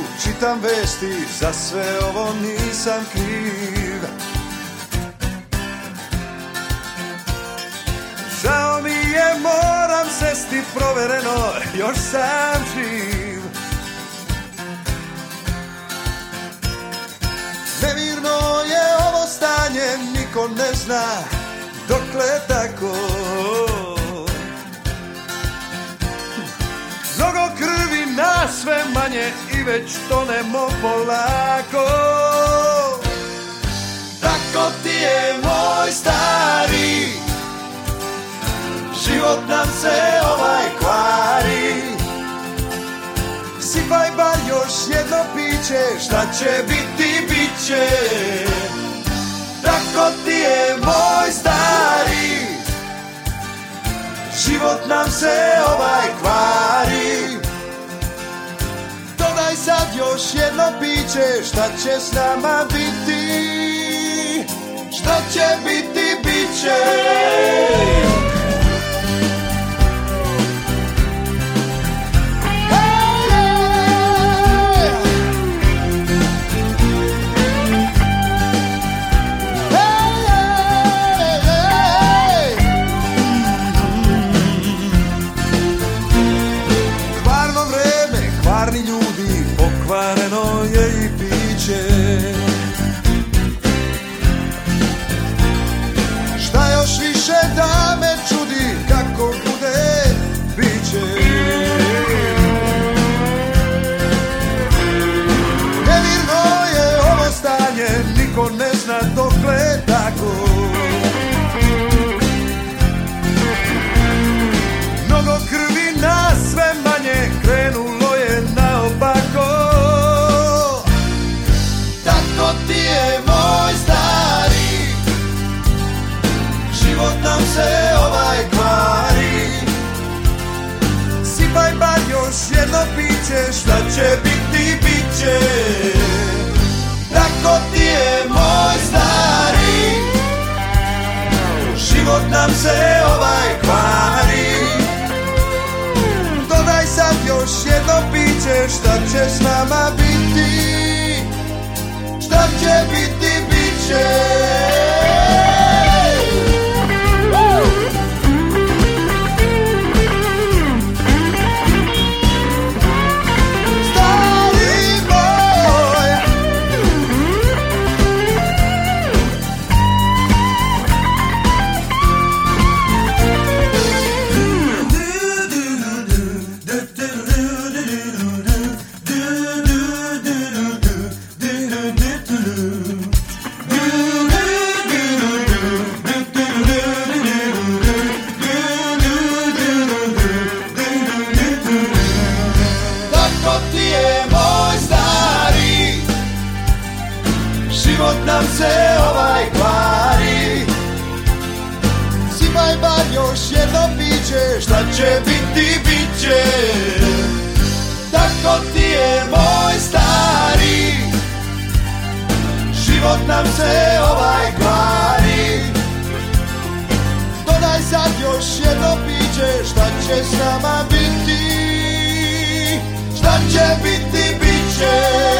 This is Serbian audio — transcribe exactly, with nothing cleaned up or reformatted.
čitam vesti, za sve ovo nisam kriv. Žao mi je, moram sesti provereno, još sam živ. Nemirno je ovo stanje, niko ne zna dokle tako. Mnogo krvi na sve manje i već tonemo polako. Tako ti je, moj stari, život nam se ovaj kvari. Sipaj bar još jedno piće, šta će biti, bit će. Tako ti je, moj stari, život nam se ovaj kvari. Dodaj sad još jedno piće, šta će s nama biti. Šta će biti, bit će. Pokvareno je i biće. Šta još više da me čudi, kako bude, biće. Nemirno je ovo stanje, niko ne zna dokle tako. Mnogo krvi na sve manje, krenulo je naopako. Tako ti je, moj stari, život nam se ovaj kvari. Sipaj bar još jedno piće, šta će biti, bit će. Tako ti je, moj stari, život nam se ovaj kvari. Dodaj sad još jedno piće, šta će s nama biti. Šta će biti, bit će. Život nam se ovaj kvari. Sipaj bar još jedno piće, šta će biti, bit će. Tako ti je, moj stari, život nam se ovaj kvari. Dodaj sad još jedno piće, šta će s nama biti. Šta će biti, bit će.